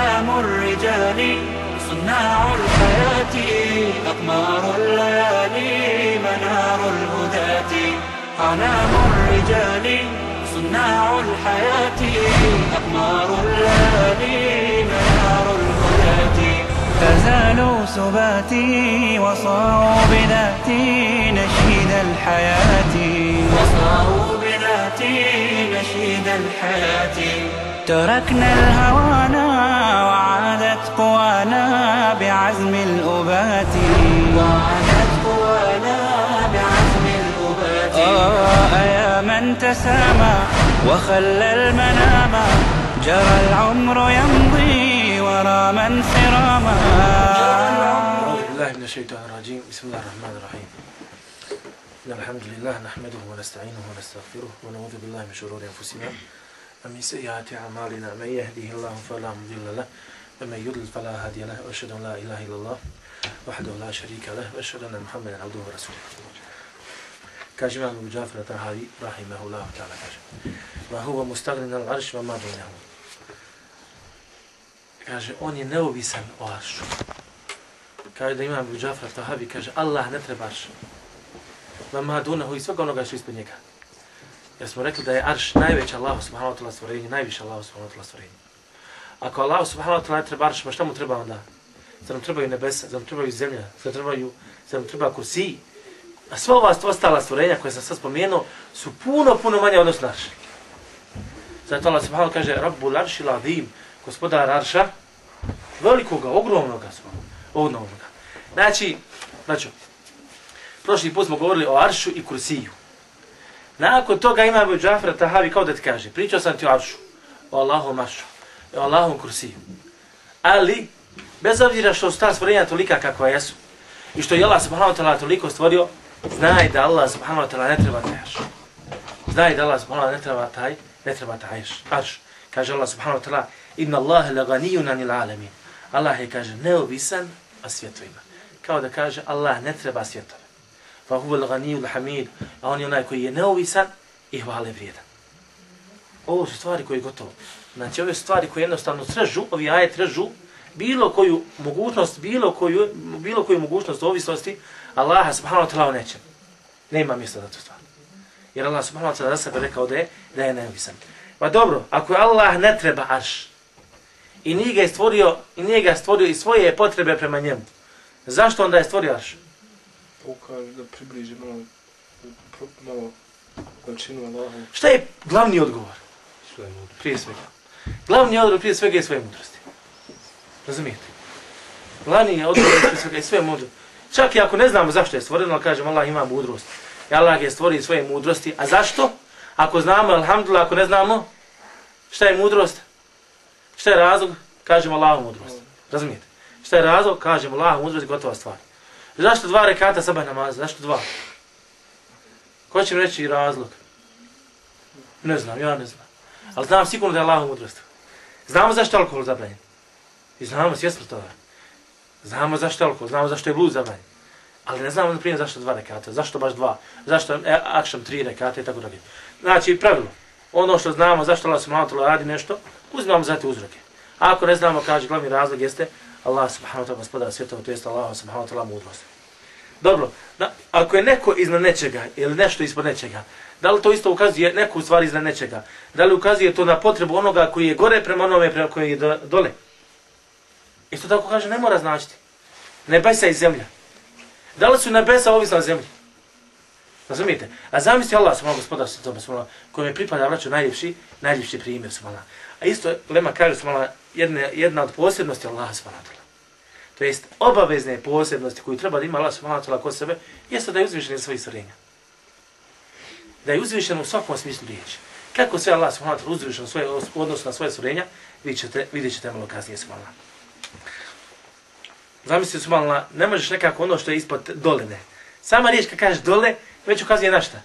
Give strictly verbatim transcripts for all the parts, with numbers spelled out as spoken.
أعلام الرجال صناع الحياة أقمار الليالي منار الهداة أعلام الرجال صناع الحياة أقمار الليالي منار الهداة فزالوا سباتي وصاروا بذاتي نشيد الحياة وصاروا بذاتي نشيد الحياة تركنا الهوانا وعادت قوانا بعزم الأبات وعادت قوانا بعزم الأبات آه يا من تسامى وخلى المنام جرى العمر يمضي ورا من سراما. أعوذ بالله من الشيطان الرجيم. بسم الله الرحمن الرحيم. إن الحمد لله نحمده ونستعينه ونستغفره ونعوذ بالله من شرور أنفسنا ومن سيئات أعمالنا من يهده الله فلا مضل له ومن يضلل فلا هادي له وأشهد أن لا إله إلا الله وحده لا شريك له وأشهد أن محمدا عبده ورسوله. Kaže imam Abu Džafar Tahavi rahimehullah ta'ala kaže: "Wa huwa mustaghnin al-arsh wa ma bainahu." Kaže on je neovisan o aršu. Kaže da imam Abu Džafar Tahavi kaže Allah ne treba arš. Wa ma dunahu i svega onoga što ispod njega. Jer smo rekli da je arš najveća Allahu subhanahu wa ta'ala stvorenje, najviše Allahu subhanahu wa ta'ala stvorenje. Ako Allahu subhanahu wa ta'ala ne treba arš, pa šta mu treba onda? Zar nam trebaju nebesa, zar nam trebaju zemlja, zar, trebaju, zar nam treba kursiji? A sva ova ostala stvorenja koje sam sad spomenuo su puno, puno manje odnosno arš. Zato Allah subhanahu wa ta'ala kaže Rabbul aršil azim, gospodar arša, velikoga, ogromnoga svoga, ogromnoga. Znači, znači, prošli put smo govorili o aršu i kursiju. Nakon toga ima Abu Džafar Tahavi kao da ti kaže, pričao sam ti o aršu, o Allahom aršu, o Allahom kursiju. Ali, bez obzira što su ta stvorenja tolika kakva jesu, i što je Allah subhanahu wa ta'ala toliko stvorio, znaj da Allah subhanahu wa ta'ala ne treba taj arš. Znaj da Allah subhanahu wa ta'ala ne treba taj, ne treba taj arš. Kaže Allah subhanahu wa ta'ala, inna Allahe laganijun anil alamin. Allah je, kaže, neovisan o svjetovima. Kao da kaže, Allah ne treba svjetove. Fa huwa al-ghaniyul hamid, a on je onaj koji je neovisan i hvale vrijedan. Ovo su stvari koje je gotovo. Znači, ove stvari koje jednostavno trežu, ovi ajet trežu, bilo koju mogućnost, bilo koju, bilo koju mogućnost ovisnosti Allaha subhanahu wa ta'ala o nečem. Nema mjesta za tu stvar. Jer Allah subhanahu wa ta'ala za sebe rekao da je, da je neovisan. Pa dobro, ako Allah ne treba arš i nije ga stvorio, i nije ga stvorio i svoje potrebe prema njemu, zašto onda je stvorio arš? Ukaže da približi malo, malo veličinu Allahu. Šta je glavni odgovor? Svoje mudrosti. Prije svega. Glavni odgovor prije svega je svoje mudrosti. Razumijete? Glavni je odgovor prije svega je svoje mudrosti. Čak i ako ne znamo zašto je stvoreno, ali kažemo Allah ima mudrost. I Allah je stvorio svoje mudrosti. A zašto? Ako znamo, alhamdulillah, ako ne znamo, šta je mudrost? Šta je razlog? Kažemo Allahu mudrost. Razumijete? Šta je razlog? Kažemo Allahu mudrost i gotova stvar. Zašto dva rekata sabah namaza? Zašto dva? Ko će mi reći razlog? Ne znam, ja ne znam. Ali znam sigurno da je Allahu mudrost. Znamo zašto je alkohol zabranjen. I znamo svjesno toga. Znamo zašto je alkohol, znamo zašto je blud zabranjen. Ali ne znamo, na primjer, zašto dva rekata, zašto baš dva, zašto e, akšam tri rekata i tako dalje. Znači, pravilo, ono što znamo zašto Allah subhanahu wa ta'ala radi nešto, uzimamo za te uzroke. A ako ne znamo, kaže, glavni razlog jeste Allah subhanahu wa ta'ala gospodar svjetova, to jeste Allah subhanahu wa ta'ala mudrost. Dobro, da, ako je neko iznad nečega ili nešto ispod nečega, da li to isto ukazuje neku stvar iznad nečega? Da li ukazuje to na potrebu onoga koji je gore prema onome prema koji je do, dole? Isto tako kaže, ne mora značiti. Nebesa i zemlja. Da li su nebesa ovisna o zemlji? Razumijete? A zamisli Allah, subhanahu gospodar svjetova, kojem je pripada vraću najljepši, najljepši primjer, subhanahu. A isto, lema kaže, subhanahu, jedna, jedna od posebnosti Allaha, subhanahu. To jest obavezne posebnosti koju treba da ima Allah subhanahu wa ta'ala kod sebe, jeste da je uzvišen iz svojih stvorenja. Da je uzvišen u svakom smislu riječi. Kako sve Allah subhanahu wa ta'ala uzvišen u odnosu na svoje stvorenja, vidjet ćete, vidjet ćete malo kasnije subhanahu. Zamisli subhanahu, ne možeš nekako ono što je ispod doline. Sama riječ kad kažeš dole, već ukazuje na šta?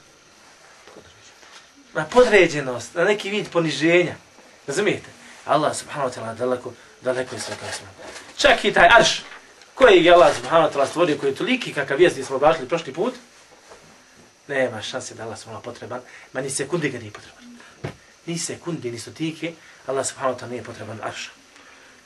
Na podređenost, na neki vid poniženja. Razumijete? Allah subhanahu wa ta'ala daleko, daleko je sve kasno. Čak i taj arš koji je Allah subhanahu wa ta'ala stvorio, koji je toliki kakav jest, gdje smo bašli prošli put, nema šanse da Allah subhanahu potreban, ma ni sekundi ga nije potreban. Ni sekundi, ni stotike, Allah subhanahu wa ta'ala nije potreban arša.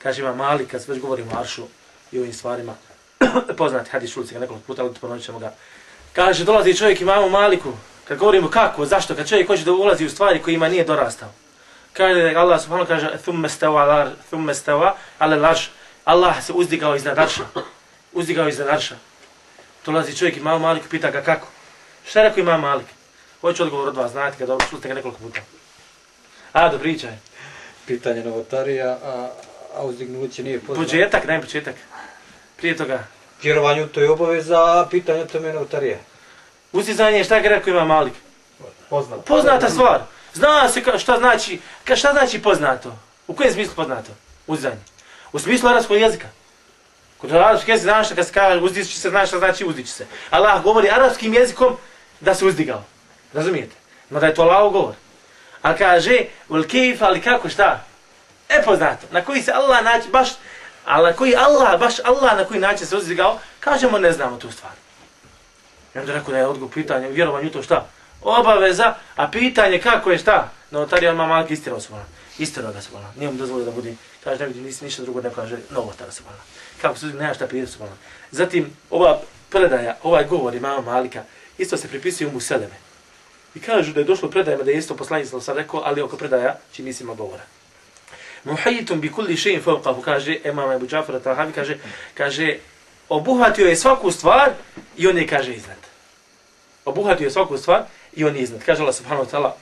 Kaže ima Malik, kad već govorimo o Aršu i ovim stvarima, poznati hadis, čuli se ga nekoliko puta, ali ponovit ćemo ga. Kaže, dolazi čovjek imamo Maliku, kad govorimo kako, zašto, kad čovjek hoće da ulazi u stvari kojima nije dorastao. Kaže, Allah subhanahu kaže, thumme stava, thumme stava, ale laž, Allah se uzdigao iznad Arša, uzdigao iznad Arša. Dolazi čovjek imamo Maliku, pita ga kako. Šta je rekao imam Malik? Hoću odgovor od vas, znate ga, dobro, čuli ste ga nekoliko puta. A, do pričaj. Pitanje novotarija, a, a uzdignuće nije poznato. Početak, daj početak. Prije toga. Vjerovanju to je obaveza, a pitanje to je novotarija. Uzdizanje, šta je rekao ima Malik? Poznato. Poznata stvar. Zna se ka, šta znači, ka, šta znači poznato. U kojem smislu poznato? Uzdizanje. U smislu arapskog jezika. Kod arapskog jezika znaš šta kad se kaže uzdići se, znaš šta znači uzdići se. Allah govori arapskim jezikom da se uzdigao. Razumijete? No da je to Allahov govor. A kaže, ul kejf, ali kako, šta? E poznato. Na koji se Allah naći, baš, ali na koji Allah, baš Allah na koji način se uzdigao, kažemo ne znamo tu stvar. I onda rekao da je odgovor pitanje, vjerovanju to šta? Obaveza, a pitanje kako je šta? Novotarija ima Malik istirao se vola. Istirao ga se vola. Nije mu dozvolio da bude, kaže ne vidi nisi ništa drugo, ne kaže novotara se vola. Kako se uzdigao, nema šta prije se vola. Zatim, ova predaja, ovaj govor imama Malika, isto se pripisuje Umu Seleme. I kažu da je došlo predajama da je isto poslanik sam rekao, ali oko predaja čini nisi ima govora. Muhajitum bi kulli shay'in fawqahu, kaže imam Ebu Džafar al-Tahavi, kaže, kaže, obuhvatio je svaku stvar i on je kaže iznad. Obuhvatio je svaku stvar i on je iznad. Kaže Allah subhanahu wa ta'ala,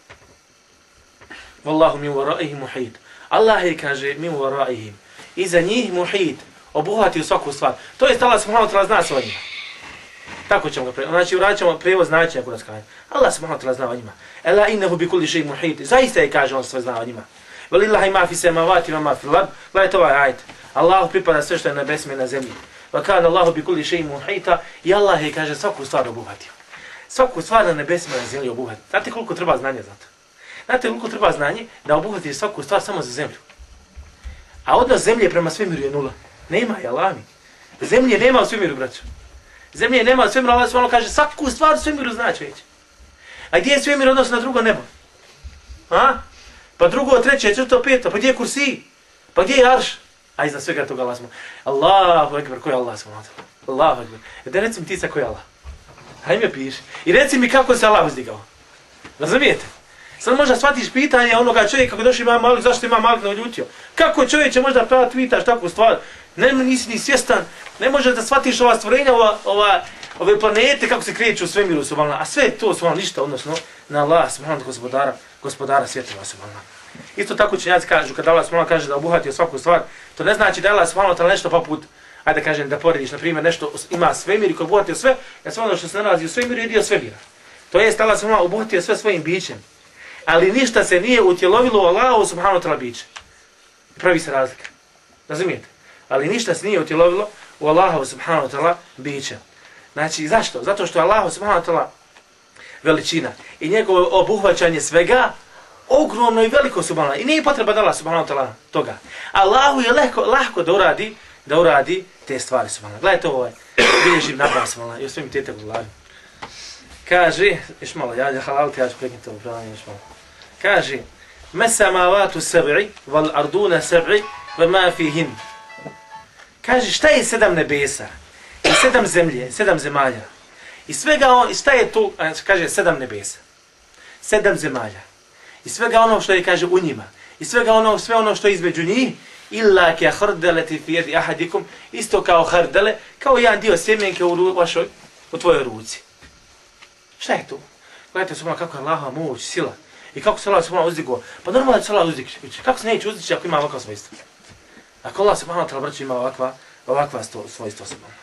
Wallahu min wara'ihim muhit. Allah je, kaže, min wara'ihim. Iza njih muhit. Obuhvatio svaku stvar. To je Allah subhanahu wa ta'ala zna svojima. Tako ćemo ga prevoditi. Znači, uradit ćemo prevoz značenja kuranskog. Allah subhanahu wa ta'ala zna o njima. Ela innehu bi kulli shay'in muhit. Zaista je, kaže, on sve zna o njima. Velillahi ma fi samawati wa ma fil ard. Gledajte ovaj ajet. Allahu pripada sve što je na nebesima i na zemlji. Wa kana Allahu bi kulli shay'in muhita. I Allah je, kaže, svaku stvar obuhvatio. Svaku stvar na nebesima i na zemlji obuhvatio. Znate koliko treba znanja za to? Znate koliko treba znanje da obuhvati svaku stvar samo za zemlju? A odnos zemlje prema svemiru je nula. Nema je, Allah mi. Zemlje nema u svemiru, braćo. Zemlje nema u svemiru, Allah subhanahu kaže svaku stvar u svemiru znači već. A gdje je svemir odnosno na drugo nebo? A? Pa drugo, treće, četvrto, peto, pa gdje je kursi? Pa gdje je arš? A iznad svega toga Allah subhanahu. Allahu ekber, ko je Allah subhanahu? Allahu ekber. E da reci mi ti sa ko je Allah? Hajde mi piši. I reci mi kako se Allah uzdigao. Razumijete? Sad možda shvatiš pitanje onoga čovjeka kako došli imam Malik, zašto ima Malik naljutio? Kako čovjek će možda prava tvitaš takvu stvar? Ne, nisi ni svjestan, ne možeš da shvatiš ova stvorenja, ova, ova, ove planete kako se kreću u svemiru subhanallah, a sve to su vam ništa odnosno na Allah subhanallah gospodara, gospodara svjetova subhanallah. Isto tako učenjaci kažu, kada Allah subhanallah kaže da obuhvatio svaku stvar, to ne znači da Allah subhanallah nešto poput, ajde da kažem da porediš, na primjer nešto ima svemir i koji obuhvatio sve, ja sve ono što se nalazi u svemiru je dio svemira. To jest Allah subhanallah obuhvatio sve svojim bićem. Ali ništa se nije utjelovilo u Allahu subhanahu wa ta'ala biće. Pravi se razlika. Razumijete? Ali ništa se nije utjelovilo u Allahu subhanahu wa ta'ala biće. Znači, zašto? Zato što je Allahu subhanahu wa ta'ala veličina i njegovo obuhvaćanje svega ogromno i veliko subhanahu. I nije potreba da Allah subhanahu wa ta'ala toga. Allahu je lehko, lahko da uradi, da uradi te stvari subhanahu. Gledajte ovo, bilježim nabram subhanahu. I o svim tete u glavi. Kaže, još malo, ja ću halaliti, ja ću preknuti ovo pravanje, još malo. Kaže, mesamavatu sab'i, val arduna sab'i, ve ma fihin. Kaže, šta je sedam nebesa? I sedam zemlje, sedam zemalja. I svega on, šta je tu, kaže, sedam nebesa. Sedam zemalja. I svega ono što je, kaže, u njima. I svega ono, sve ono što je između njih, illa ke hardeleti fi yadi ahadikum, isto kao hardele, kao jedan dio sjemenke u vašoj, u tvojoj ruci. Šta je tu? Gledajte subhanallah kako je Allahova moć, sila. I kako se Allah subhanallah uzdigao. Pa normalno da se Allah uzdići. Kako se neće uzdići ako ima ovakva svojstva? Ako Allah subhanallah ta'ala braću ima ovakva, ovakva svojstva subhanallah.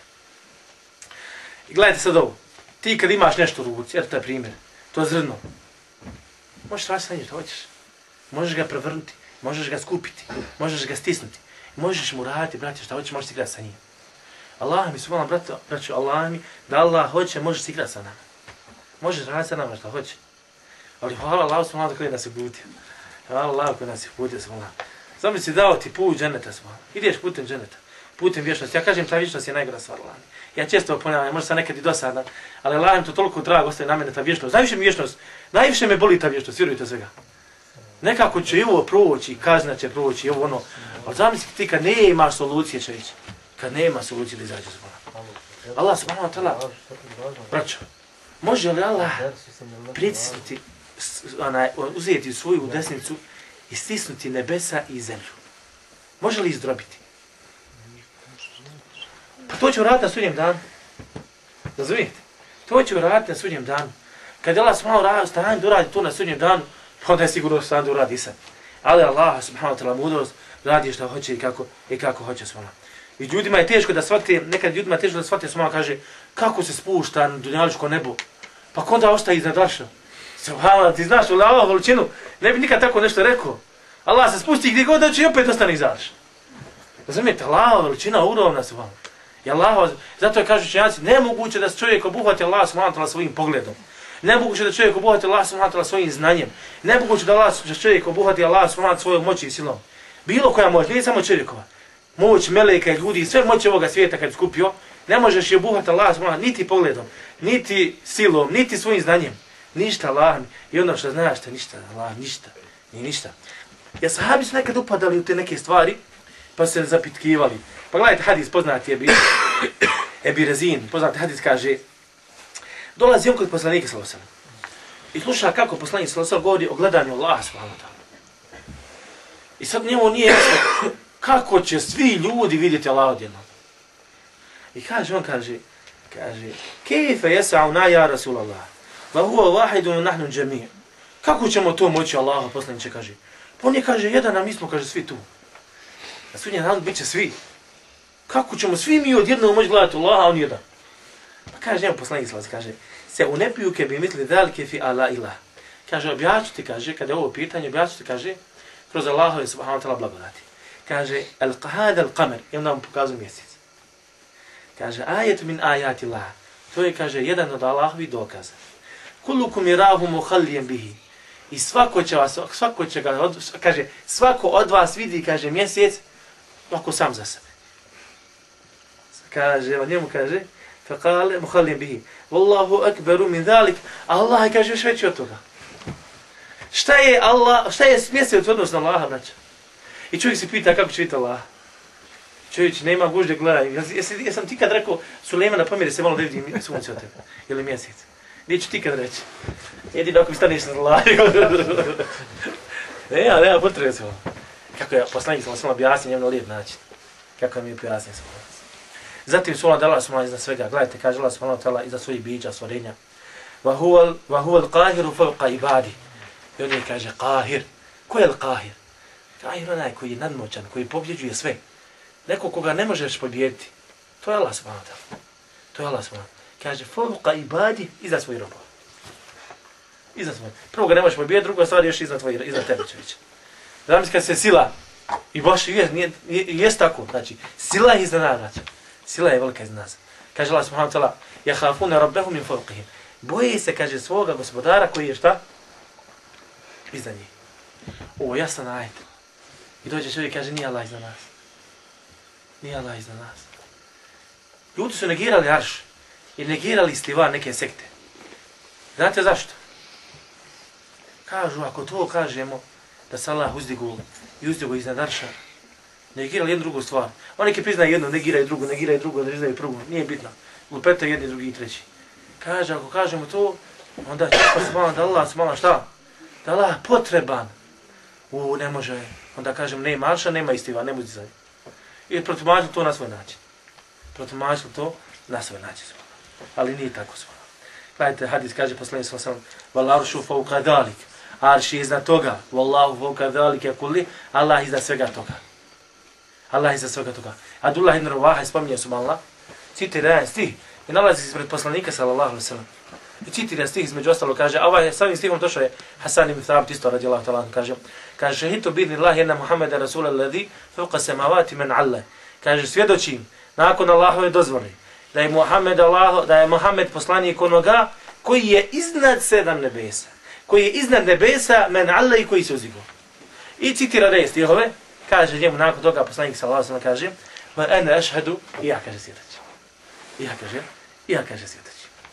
I gledajte sad ovo. Ti kad imaš nešto u ruci, jer to je primjer, to je zrno. Možeš raditi sa njim što hoćeš. Možeš ga prevrnuti, možeš ga skupiti, možeš ga stisnuti. Možeš mu raditi, braće, šta hoćeš, možeš igrati sa njim. Allah mi subhanallah, braću, Allah mi, da Allah hoće, možeš igrati sa nama. Možeš raditi sa nama što hoće. Ali hvala Allah subhanahu koji nas je putio. Hvala Allah koji nas je putio subhanahu. Samo si dao ti put dženeta subhanahu. Ideš putem dženeta. Putem vječnosti. Ja kažem ta vječnost je najgora stvar Allah. Ja često ponavljam, možda sam nekad i dosadan, ali Allah im to toliko drago ostaje na mene ta vječnost. Najviše mi vječnost, najviše me boli ta vječnost, vjerujte svega. Nekako će i ovo proći, kazna će proći, ovo ono, Ali zamisli ti kad ne imaš solucije, čovječe. Kad nema solucije da izađe zbog. Allah subhanahu wa ta'ala, braćo, može li Allah pritisnuti, onaj, uzeti svoju desnicu i stisnuti nebesa i zemlju? Može li izdrobiti? Pa to će uraditi na sudnjem danu. Razumijete? To će uraditi na sudnjem danu. Kad je Allah subhanahu wa ta'ala stane da uradi to na sudnjem danu, onda je sigurno stane da uradi i sad. Ali Allah subhanahu wa ta'ala mudrost radi što hoće i kako, i kako hoće svojno. I ljudima je teško da shvate, nekad ljudima je teško da shvate svojno, kaže, kako se spušta na dunjalučko nebo? Pa onda ostaje iznad arša. Subhanallah, ti znaš, u Allahovu veličinu, ne bi nikad tako nešto rekao. Allah se spusti gdje god doći i opet ostane iza arša. Razumijete, Allahova veličina urovna se vam. I Allah, zato je kažu učenjaci, nemoguće da se čovjek obuhvati Allah subhanahu wa ta'ala svojim pogledom. Nemoguće da čovjek obuhvati Allah subhanahu wa ta'ala svojim znanjem. Nemoguće da Allah, čovjek obuhvati Allah subhanahu wa ta'ala svojom moći i silom. Bilo koja moć, nije samo čovjekova. Moć meleka i ljudi, sve moći ovoga svijeta kad skupio, ne možeš je obuhvati Allah subhanahu niti pogledom, niti silom, niti svojim znanjem. Ništa Allah. I ono što znaš, to ništa Allah, ništa. Ni ništa. Ja sahabi su nekad upadali u te neke stvari, pa se zapitkivali. Pa gledajte, hadis poznati je bio, Ebi Rezin, poznati hadis kaže, dolazi on kod poslanika sallallahu alejhi ve sellem i sluša kako poslanik sallallahu alejhi ve sellem govori o gledanju Allaha subhanahu wa ta'ala. I sad njemu nije jasno kako će svi ljudi vidjeti Allaha odjednom. I kaže, on kaže, kaže, kejfe jesa'una ja Rasulallah, va huwa wahidun nahnu džemija. Kako ćemo to moći Allaha, poslaniče kaže. Pa on je kaže, jedan, a mi smo, kaže, svi tu. Na sudnjem danu bit će svi. Kako ćemo svi mi odjednom moći gledati Allaha, a on jedan. Pa kaže, njemu poslanik sallallahu kaže, se u nepijuke bi misli dalike fi ala ilah. Kaže, objaču ti, kaže, kada je ovo pitanje, objaču ti, kaže, kroz Allahove subhanahu wa ta'ala blagodati. Kaže, al-qahad al-qamer, i onda mu pokazuje mjesec. Kaže, ajet min ajati Allah. To je, kaže, jedan od Allahovi dokaza. Kullukum irahu muhallijem bihi. I svako će vas, svako će ga, od, kaže, svako od vas vidi, kaže, mjesec, ovako sam za sebe. Kaže, on njemu kaže, faqale muhallijem bihi. Wallahu akbaru min dhalik. Allah kaže još veći od toga. Šta je Allah, šta je mjesec u odnosu na Allaha, braća? I čovjek se pita kako će vidjeti Allah. Čovječ, nema gužde gledaj. Jesam jes ti kad rekao Sulejmana pomjeri se malo da vidim sunce od tebe. Ili mjesec. Gdje ću ti kad reći? Jedino ako mi staneš na Allah. Ne, ja, nema potrebe se ovo. Kako je poslanik sam sam objasnio njemu na lijep način. Kako je mi objasnio sam ovo. Zatim su Allah dala su iznad svega. Gledajte, kaže Allah subhanahu wa ta'ala iza svojih bića, stvorenja. Va huwa al-qahiru fawqa ibadi. I on je kaže qahir. Ko je al-qahir? Qahir onaj koji je nadmoćan, koji pobjeđuje sve. Neko koga ne možeš pobijediti. To je Allah subhanahu wa ta'ala. To je Allah subhanahu wa ta'ala. Kaže fawqa ibadi iza svojih robova. Iza svojih. Prvo ga ne možeš pobijediti, druga stvar je još iza tvojih, iza tebe čovječe. Zamisli kad se sila, i baš je, nije, jest tako, znači, sila je iza nas, znači. Sila je velika iza nas. Kaže Allah subhanahu wa ta'ala, yakhafuna rabbahum min fawqihim. Boje se, kaže, svoga gospodara koji je šta? Iza njih. Ovo jasan ajet. I dođe čovjek kaže, nije Allah iza nas. Nije Allah iza nas. Ljudi su negirali arš i negirali stiva neke sekte. Znate zašto? Kažu, ako to kažemo, da se Allah uzdigu i uzdigu iznad arša, negirali jednu drugu stvar. Oni ki priznaju jednu, negiraju drugu, negiraju drugu, negiraju drugu, nije bitno. Lupetaju jedni, drugi i treći. Kaže, ako kažemo to, onda će pa smala da Allah smala šta? Da Allah potreban. U, ne može. Onda kažem, nema arša, nema istiva, nema uzdizanja. I protumačili to na svoj način. Protumačili to na svoj način. Ali nije tako svoj. Gledajte, hadis kaže poslanik sallallahu alejhi ve sellem: "Wal arshu fawqa dhalik." Arš je iznad toga. Wallahu fawqa dhalika kulli. Allah iznad svega toga. Allah iznad svega toga. Abdullah ibn Rawaha spominje subhanallah. Citira stih i nalazi se ispred poslanika sallallahu alejhi ve sellem. I citira stih između ostalo kaže, a ovaj samim stihom došao je Hasan ibn Thabit isto radijallahu ta'ala kaže, kaže šehitu bidnillahi anna Muhammeda rasula alladhi fawqa samawati man alla. Kaže svjedočim nakon Allahove dozvole da je Muhammed Allah, da je Muhammed poslanik onoga koji je iznad sedam nebesa, koji je iznad nebesa men alla i koji se uzdigao. I citira dalje stihove, kaže njemu nakon toga poslanik sallallahu alejhi ve sellem kaže, wa ana ashhadu, i ja kaže svjedočim. I ja kaže, i ja kaže svjedočim.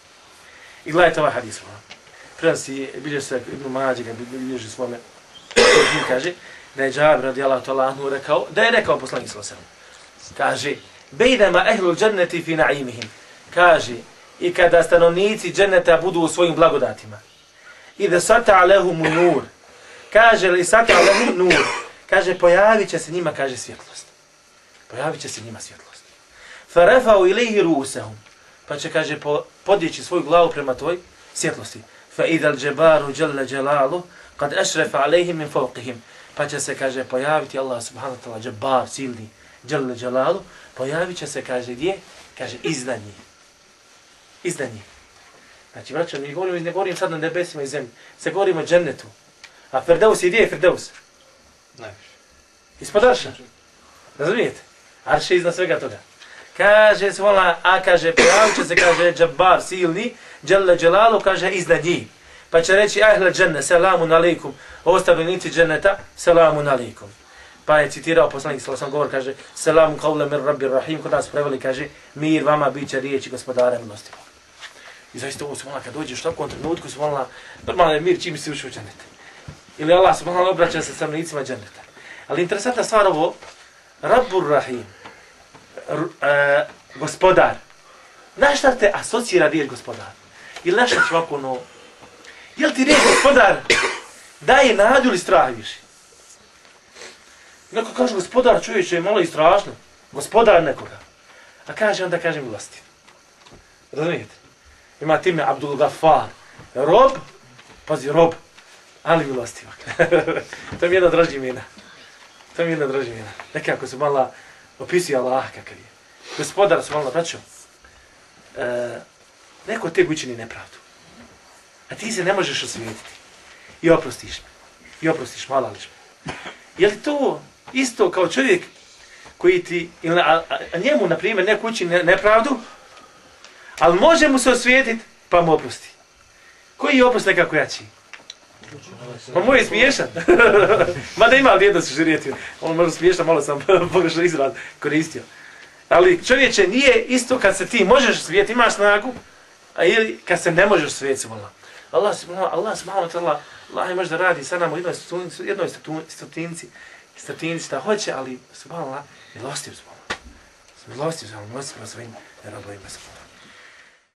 I gledajte ovaj hadis. Prenosi, bilježi se Ibn Mađe, ga bilježi svome, kaže, da je Džabir radijallahu ta'ala anhu rekao, da je rekao poslanik sallallahu alejhi ve sellem. Kaže: "Bejdama ehlul dženneti fi na'imihim." Kaže: "I kada stanovnici dženneta budu u svojim blagodatima. Idha sata lahum nur." Kaže: "Li sata lahum nur." Kaže: "Pojavit će se njima," kaže, svjetlost. Pojavit će se njima svjetlost. "Farafa'u ilayhi ru'usahum." Pa će, kaže, podići svoju glavu prema toj svjetlosti. "Fa idha al-jabaru jalla jalaluhu qad ashrafa alayhim min fawqihim." Pa će se, kaže, pojaviti Allah subhanahu wa ta'ala, džabar, silni, jalla jalaluhu, pojavit će se, kaže, gdje? Kaže, iznad njih. Iznad njih. Znači, braćo, mi govorimo, ne govorim sad na nebesima i zemlji, se govorimo o džennetu. A Firdaus je gdje je Firdaus? Najviše. Ispod Arša. Razumijete? Arš je iznad svega toga. Kaže se vola, a kaže, pojavit će se, kaže, džabar, silni, jalla jalaluhu, kaže, iznad njih. Pa će reći: "Ahle dženne, selamun alejkum." O stanovnici dženneta, selamun alejkum. Pa je citirao poslanik sallallahu alejhi ve sellem govor, kaže: "Selamun qawlan min rabbir rahim." Kod nas preveli, kaže: "Mir vama biće riječi gospodara milostivog." I zaista ovo subhanallah, kad dođeš u takvom trenutku, subhanallah, normalno je mir čim si ušao u džennet. Ili Allah subhanallah obraća se stanovnicima dženneta. Ali interesantna stvar ovo, Rabbur Rahim, r, e, gospodar. Na šta te asocira riječ gospodar? Ili na šta će ovako ono, jel ti riječ gospodar daje nadu ili strah više? Neko kaže gospodar, čovječe, je malo i strašno. Gospodar nekoga. A kaže onda, kaže milostiv. Razumijete? Ima time Abdul Gafar. Rob, pazi, rob, ali milostivak. To mi je jedna draži imena. To mi je jedna draži imena. Nekako se malo opisuje Allah kakav je. Gospodar se malo braćo. E, neko te učini nepravdu. A ti se ne možeš osvijetiti. I oprostiš me. I oprostiš, malo liš me. Je li to isto kao čovjek koji ti, ili, a, a njemu, na primjer, neko učini nepravdu, ali može mu se osvijetiti, pa mu oprosti. Koji je oprost nekako jači? Ma moj je smiješan. Mada ima vrijednost u širijetu. On možda smiješan, malo sam pogrešno izraz koristio. Ali čovječe, nije isto kad se ti možeš osvijetiti, imaš snagu, a ili kad se ne možeš osvijetiti, vola. Allah subhanahu Allah subhanahu wa ta'ala, Allah je možda radi sa nama u jednoj statinci, jednoj statinci, statinci šta hoće, ali subhanallah, milostiv subhanallah. Milostiv subhanallah, milostiv svojim robovima subhanallah.